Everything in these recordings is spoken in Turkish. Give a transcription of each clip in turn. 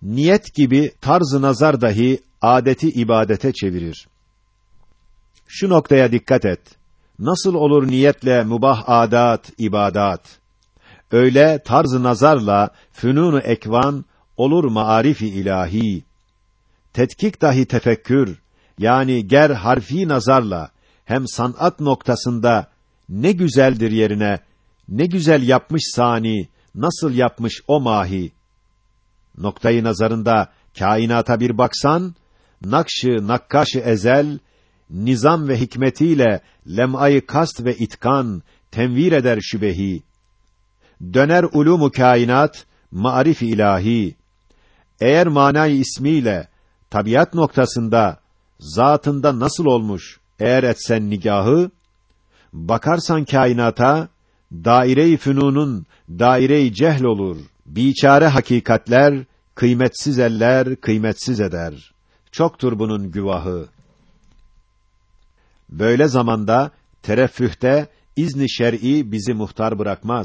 Niyet gibi tarz-ı nazar dahi adeti ibadete çevirir. Şu noktaya dikkat et. Nasıl olur niyetle mübah adat, ibadat? Öyle tarz-ı nazarla fünun-u ekvan olur maarif-i ilahi. Tetkik dahi tefekkür, yani ger harfi nazarla hem sanat noktasında ne güzeldir yerine, ne güzel yapmış sani, nasıl yapmış o mahi. Noktayı nazarında kainata bir baksan, nakşı nakkaşı ezel, nizam ve hikmetiyle lem'ayı kast ve itkan tenvir eder şübehi. Döner ulûmu kainat, maarif ilahi. Eğer manayı ismiyle tabiat noktasında zatında nasıl olmuş eğer etsen nigahı, bakarsan kainata daire-i fünunun daire-i cehl olur. Biçare hakikatler kıymetsiz eller kıymetsiz eder. Çoktur bunun güvahı. Böyle zamanda tereffühte izni şer'i bizi muhtar bırakmaz.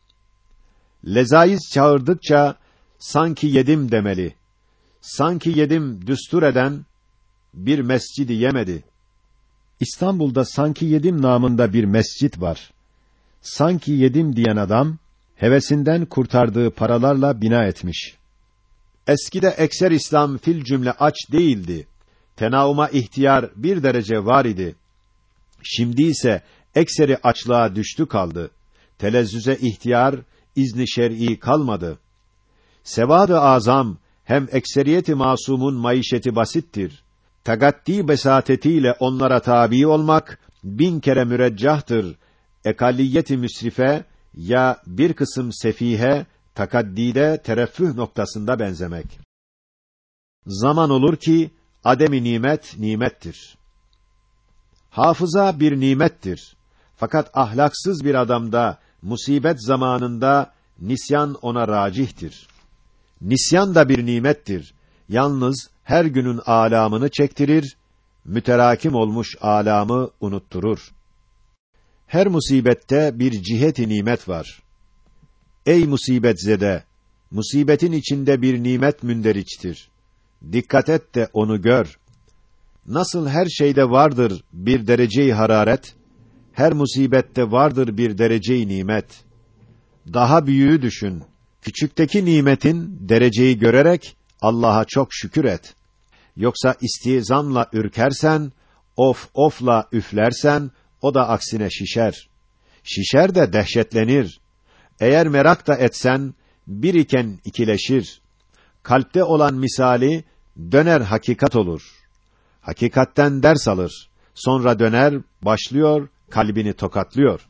Lezaiz çağırdıkça sanki yedim demeli. Sanki yedim düstur eden bir mescidi yemedi. İstanbul'da sanki yedim namında bir mescit var. Sanki yedim diyen adam hevesinden kurtardığı paralarla bina etmiş. Eskide ekser İslam fil cümle aç değildi. Tenauma ihtiyar bir derece var idi. Şimdi ise ekseri açlığa düştü kaldı. Telezzüze ihtiyar, izni şer'i kalmadı. Sevad-ı azam hem ekseriyeti masumun maişeti basittir. Tagaddi besatetiyle onlara tabi olmak 1000 kere müreccahtır. Ekalliyeti müsrife ya bir kısım sefihe takaddide tereffüh noktasında benzemek. Zaman olur ki ademi nimet nimettir. Hafıza bir nimettir. Fakat ahlaksız bir adamda musibet zamanında nisyan ona racihtir. Nisyan da bir nimettir. Yalnız her günün âlamını çektirir, müterakim olmuş âlamı unutturur. Her musibette bir cihet-i nimet var. Ey musibetzede, musibetin içinde bir nimet münderiçtir. Dikkat et de onu gör. Nasıl her şeyde vardır bir derece-i hararet, her musibette vardır bir derece-i nimet. Daha büyüğü düşün. Küçükteki nimetin dereceyi görerek Allah'a çok şükür et. Yoksa istizamla ürkersen, of ofla üflersen, o da aksine şişer. Şişer de dehşetlenir. Eğer merak da etsen, bir iken ikileşir. Kalpte olan misali, döner hakikat olur. Hakikatten ders alır. Sonra döner, başlıyor, kalbini tokatlıyor.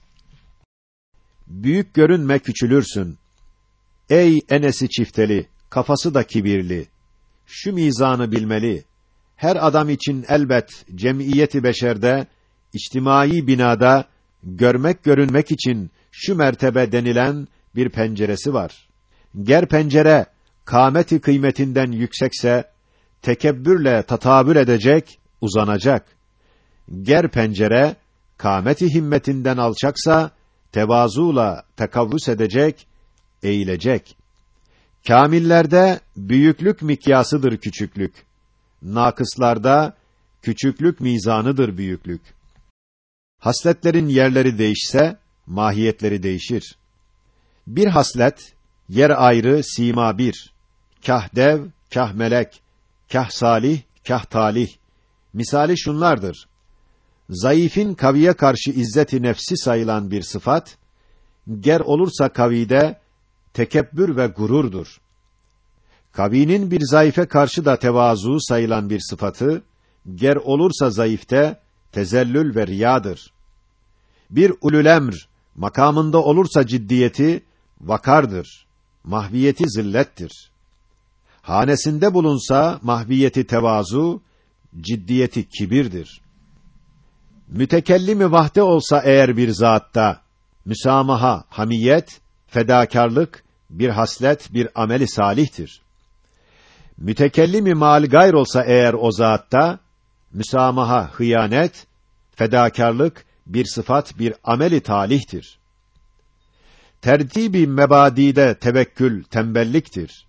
Büyük görünme küçülürsün. Ey enesi çifteli, kafası da kibirli. Şu mizanı bilmeli. Her adam için elbet cemiyeti beşerde, içtimai binada görmek görünmek için şu mertebe denilen bir penceresi var. Ger pencere kâmeti kıymetinden yüksekse tekebbürle tatavül edecek, uzanacak. Ger pencere kâmeti himmetinden alçaksa tevazuyla tekavvüs edecek, eğilecek. Kâmillerde büyüklük mikyasıdır küçüklük. Nakıslarda küçüklük mizanıdır büyüklük. Hasletlerin yerleri değişse mahiyetleri değişir. Bir haslet yer ayrı sima bir. Kah dev, kah melek, kah salih, kah talih. Misali şunlardır. Zayıfın kaviye karşı izzet-i nefsi sayılan bir sıfat, ger olursa kavide tekebbür ve gururdur. Kavinin bir zayıfe karşı da tevazu sayılan bir sıfatı, ger olursa zayıfte tezellül ve riyadır. Bir ulul emr makamında olursa ciddiyeti vakardır. Mahviyeti zillettir. Hanesinde bulunsa mahviyeti tevazu, ciddiyeti kibirdir. Mütekellimi vahde olsa eğer bir zatta, müsamaha, hamiyet, fedakârlık, bir haslet, bir ameli salihtir. Mütekellimi mal gayr olsa eğer o zatta, müsamaha, hıyanet, fedakârlık, bir sıfat, bir ameli talihtir. Tertibi mebadide tevekkül, tembelliktir.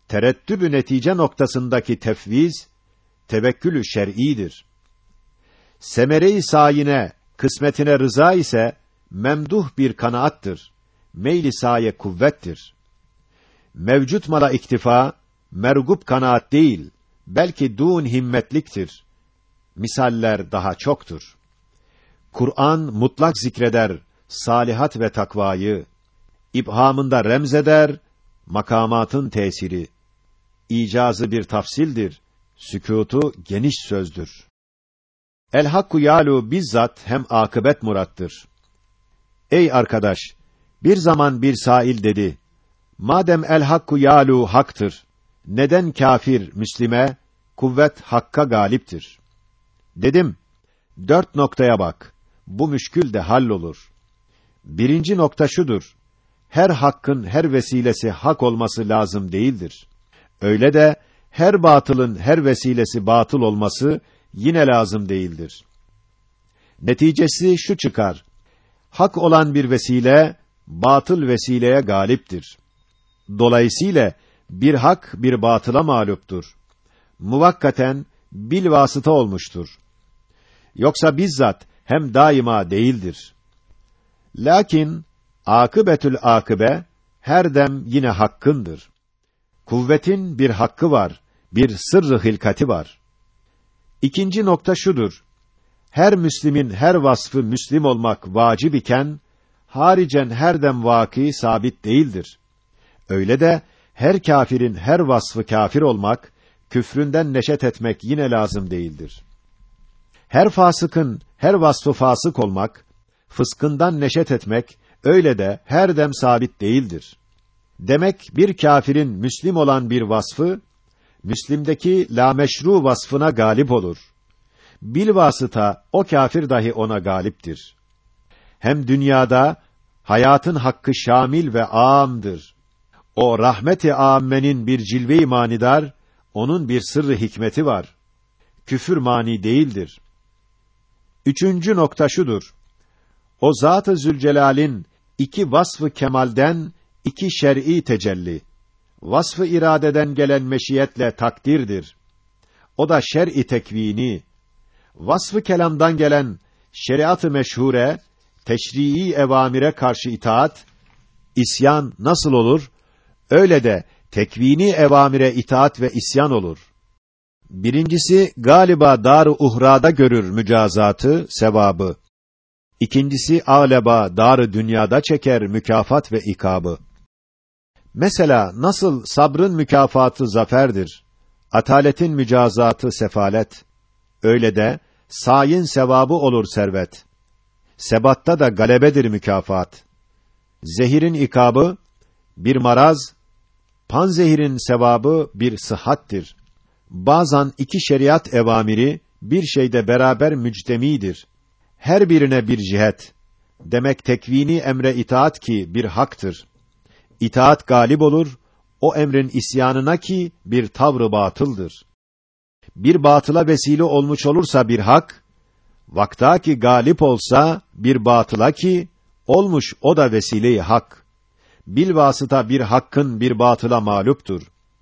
tereddüb-ü netice noktasındaki tefviz, tevekkül-ü şer'idir. Semere-i sayine, kısmetine rıza ise, memduh bir kanaattır. Meyl-i saye kuvvettir. Mevcut mala iktifa, mergup kanaat değil, belki dûn himmetliktir. Misaller daha çoktur. Kur'an mutlak zikreder salihat ve takvayı, İbhamında remzeder makamatın tesiri. İcazı bir tafsildir, sükûtu geniş sözdür. El hakku yâlu bizzat hem akıbet murattır. Ey arkadaş, bir zaman bir sail dedi: madem el hakku yâlu haktır, neden kâfir Müslime kuvvet hakka galiptir? Dedim, 4 noktaya bak. Bu müşkül de hallolur. Birinci nokta şudur: her hakkın her vesilesi hak olması lazım değildir. Öyle de her batılın her vesilesi batıl olması yine lazım değildir. Neticesi şu çıkar: hak olan bir vesile batıl vesileye galiptir. Dolayısıyla bir hak bir batıla mağluptur. Muvakkaten bil vasıta olmuştur. Yoksa bizzat hem daima değildir. Lakin akıbetül akıbe her dem yine hakkındır. Kuvvetin bir hakkı var, bir sırrı hilkati var. İkinci nokta şudur: her Müslimin her vasfı Müslim olmak vacib iken, haricen her dem vaki sabit değildir. Öyle de her kâfirin her vasfı kâfir olmak, küfründen neşet etmek yine lazım değildir. Her fasıkın her vasfı fasık olmak, fıskından neşet etmek, öyle de her dem sabit değildir. Demek bir kâfirin Müslim olan bir vasfı, Müslim'deki lâmeşru vasfına galip olur. Bilvasıta o kâfir dahi ona galiptir. Hem dünyada hayatın hakkı şamil ve âmdır. O rahmet-i âmmenin bir cilve-i manidar, onun bir sırrı hikmeti var. Küfür mani değildir. Üçüncü nokta şudur: o Zat-ı Zülcelal'in iki vasfı kemalden iki şer'i tecelli, vasfı iradeden gelen meşiyetle takdirdir. O da şer'i tekvini, vasfı kelamdan gelen şeriat-ı meşhure, teşrii evamire karşı itaat, isyan nasıl olur? Öyle de tekvini evamire itaat ve isyan olur. Birincisi galiba dar-ı uhrada görür mücazatı, sevabı. İkincisi âleba dar-ı dünyada çeker mükafat ve ikabı. Mesela nasıl sabrın mükafatı zaferdir, ataletin mücazatı sefalet, öyle de sayin sevabı olur servet. Sebatta da galebedir mükafat. Zehirin ikabı bir maraz, panzehirin sevabı bir sıhhattir. Bazen iki şeriat evamiri bir şeyde beraber müctemidir. Her birine bir cihet. Demek tekvini emre itaat ki bir haktır. İtaat galip olur, o emrin isyanına ki bir tavrı batıldır. Bir batıla vesile olmuş olursa bir hak, vakta ki galip olsa bir batıla ki olmuş o da vesile-i hak. Bilvasıta bir hakkın bir batıla mağluptur.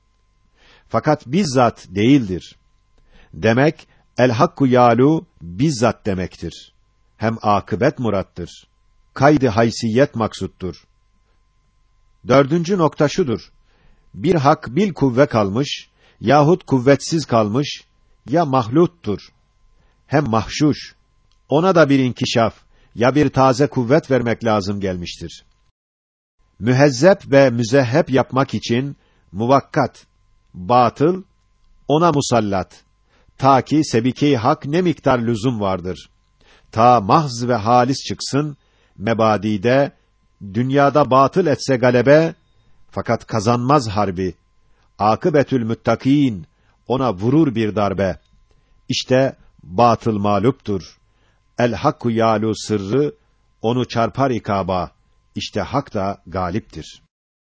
Fakat bizzat değildir. Demek el hakku yalu bizzat demektir. Hem akıbet murattır. Kaydı haysiyet maksuttur. Dördüncü nokta şudur: bir hak bil kuvve kalmış yahut kuvvetsiz kalmış, ya mahluttur hem mahşuş. Ona da bir inkişaf ya bir taze kuvvet vermek lazım gelmiştir. Mühezzep ve müzehhep yapmak için muvakkat, batıl ona musallat. Ta ki sebike-i hak ne miktar lüzum vardır. Ta mahz ve halis çıksın, mebadide, dünyada batıl etse galebe, fakat kazanmaz harbi. Akıbetül müttakîn, ona vurur bir darbe. İşte batıl mağluptur. El hakku yalu sırrı, onu çarpar ikaba. İşte hak da galiptir.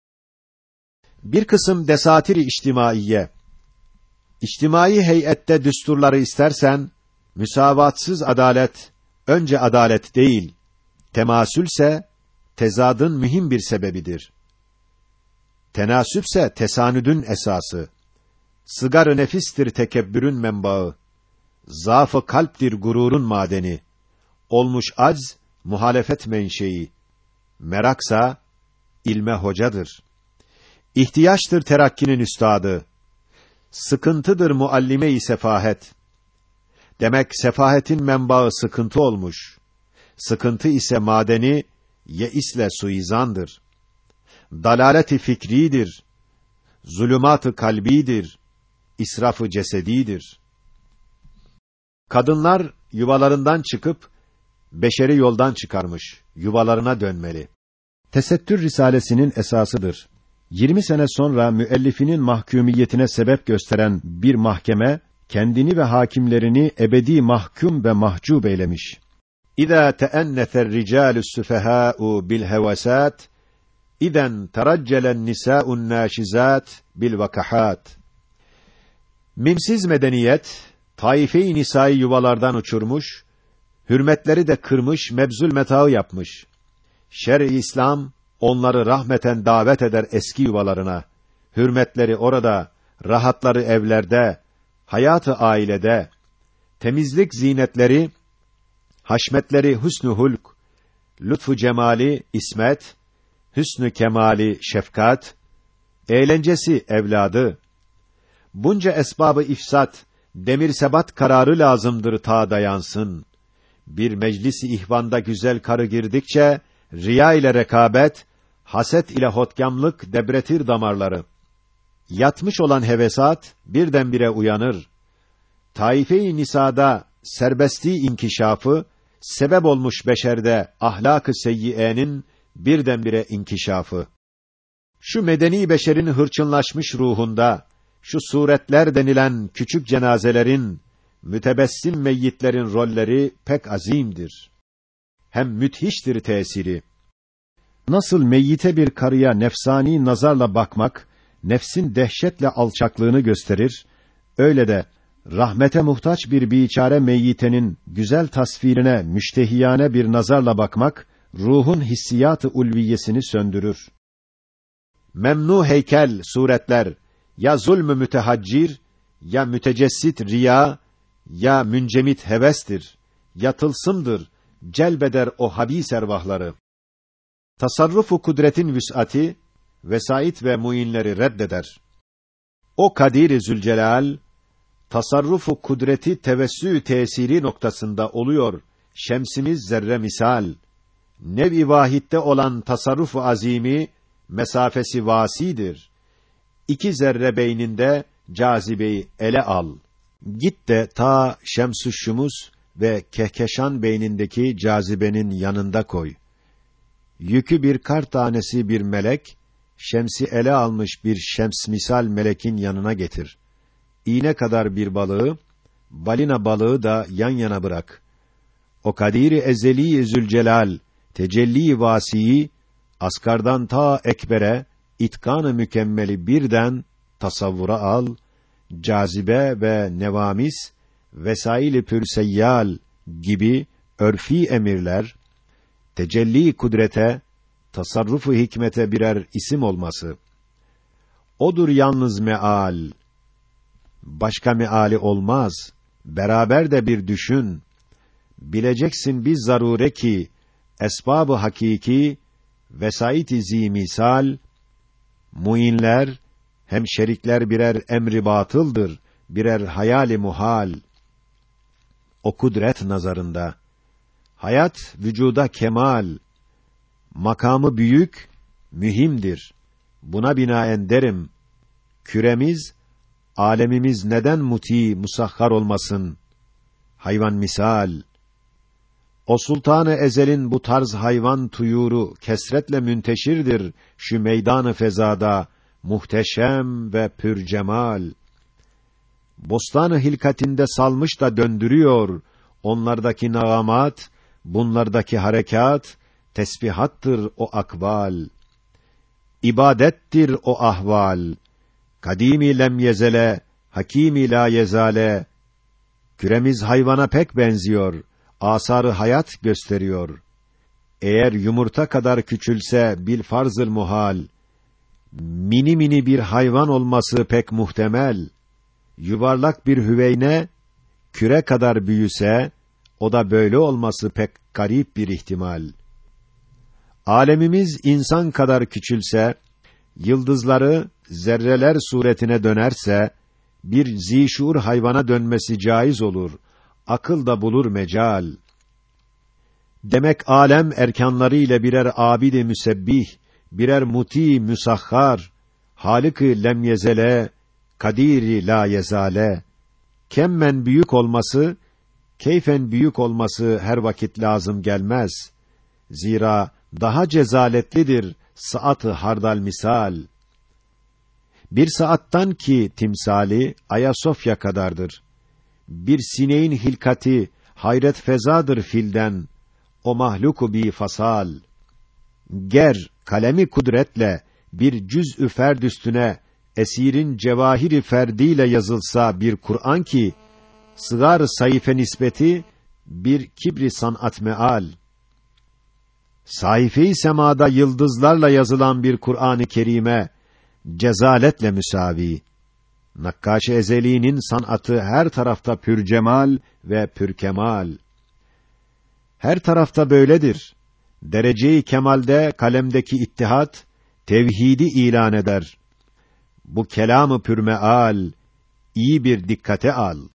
Bir kısım desatir-i içtimaiye. İçtimai heyette düsturları istersen, müsavatsız adalet, önce adalet değil, temasülse, tezadın mühim bir sebebidir. Tenasüpse tesanüdün esası. Sıgar-ı nefistir tekebbürün menbaı. Zaaf-ı kalptir gururun madeni. Olmuş acz, muhalefet menşei. Meraksa, ilme hocadır. İhtiyaçtır terakkinin üstadı. Sıkıntıdır muallime-i sefahet. Demek sefahetin menbaı sıkıntı olmuş. Sıkıntı ise madeni, yeisle suizandır. Dalalet-i fikridir. Zulümat-ı kalbidir. İsraf-ı cesedidir. Kadınlar yuvalarından çıkıp beşeri yoldan çıkarmış, yuvalarına dönmeli. Tesettür risalesinin esasıdır. 20 sene sonra müellifinin mahkûmiyetine sebep gösteren bir mahkeme kendini ve hakimlerini ebedi mahkum ve mahcup eylemiş. İza te'ennefer ricalus sufaha'u bil hevasat, İzen teraccelen nisa'un nâşizat bil vakahat. Mimsiz medeniyet taife-i nisai yuvalardan uçurmuş, hürmetleri de kırmış, mebzul metaı yapmış. Şer-i İslam onları rahmeten davet eder eski yuvalarına. Hürmetleri orada, rahatları evlerde, hayatı ailede, temizlik zinetleri, haşmetleri hüsnü hulk, lütfu cemali ismet, hüsnü kemali şefkat, eğlencesi evladı. Bunca esbabı ifsat, demir sebat kararı lazımdır ta dayansın. Bir meclis-i ihvanda güzel karı girdikçe, riya ile rekabet, haset ile hotkamlık debretir damarları. Yatmış olan hevesat birdenbire uyanır. Taife-i nisada serbestliği inkişafı sebep olmuş beşerde ahlak-ı seyyiyenin birdenbire inkişafı. Şu medeni beşerin hırçınlaşmış ruhunda şu suretler denilen küçük cenazelerin, mütebessim meyyitlerin rolleri pek azimdir. Hem müthiştir tesiri. Nasıl meyyite bir karıya nefsani nazarla bakmak, nefsin dehşetle alçaklığını gösterir, öyle de rahmete muhtaç bir biçare meyyitenin güzel tasvirine müştehiyane bir nazarla bakmak, ruhun hissiyat-ı ulviyesini söndürür. Memnu heykel suretler, ya zulmü mütehaccir, ya mütecessit riya, ya müncemit hevestir, ya tılsımdır, celbeder o habis ervahları. Tasarrufu kudretin vüs'ati, vesait ve muinleri reddeder. O Kadir-i Zülcelal, tasarrufu kudreti tevessü tesiri noktasında oluyor, şemsimiz zerre misal. Nev-i vahitte olan tasarrufu azimi, mesafesi vasidir. 2 zerre beyninde cazibeyi ele al. Git de ta Şems-ü Şumus ve Kehkeşan beynindeki cazibenin yanında koy. Yükü bir kar tanesi bir melek, şemsi ele almış bir şems misal melekin yanına getir. İğne kadar bir balığı, balina balığı da yan yana bırak. O Kadir-i Ezeli-i Zülcelal, tecelli-i vasiyi, asgardan ta ekbere, itkan-ı mükemmeli birden tasavvura al, cazibe ve nevamis, vesail-i pürseyyal gibi örfi emirler, tecelli kudrete, tasarrufu hikmete birer isim olması. Odur yalnız meal. Başka meali olmaz. Beraber de bir düşün. Bileceksin biz zarure ki esbab-ı hakiki vesait-i zimisal muinler hem şerikler birer emri batıldır, birer hayali muhal. O kudret nazarında hayat vücuda kemal, makamı büyük, mühimdir. Buna binaen derim, küremiz, alemimiz neden muti, musahhar olmasın? Hayvan misal. O Sultan-ı Ezel'in bu tarz hayvan tuyuru kesretle münteşirdir şu meydan-ı fezada, muhteşem ve pürcemal. Bostan-ı hilkatinde salmış da döndürüyor, onlardaki nağamat, bunlardaki harekat, tesbihattır o akval. İbadettir o ahval. Kadîm-i lem yezele, hakîm-i la yezale. Küremiz hayvana pek benziyor, asar-ı hayat gösteriyor. Eğer yumurta kadar küçülse bil farzıl muhal, mini mini bir hayvan olması pek muhtemel. Yuvarlak bir hüveyne, küre kadar büyüse, o da böyle olması pek garip bir ihtimal. Alemimiz insan kadar küçülse, yıldızları zerreler suretine dönerse, bir zişur hayvana dönmesi caiz olur, akıl da bulur mecal. Demek alem erkanları ile birer abid-i müsebbih, birer muti müsahhar, Halık-ı lemyezele, kadir-i la yezale, kemmen büyük olması, keyfen büyük olması her vakit lazım gelmez. Zira daha cezaletlidir saat-ı hardal misal. Bir saattan ki timsali Ayasofya kadardır. Bir sineğin hilkati hayret fezadır filden, o mahluku bi fasal. Ger kalemi kudretle bir cüz-ü ferd üstüne esirin cevahiri ferdiyle yazılsa bir Kur'an ki sığar sayfe nispeti bir kibri sanat meal. Sayfe-i semada yıldızlarla yazılan bir Kur'an-ı Kerime cezaletle müsavi. Nakkaş-ı Ezeli'nin sanatı her tarafta pürcemal ve pürkemal. Her tarafta böyledir. Derece-i kemalde kalemdeki ittihat tevhidi ilan eder. Bu kelamı pürmeal iyi bir dikkate al.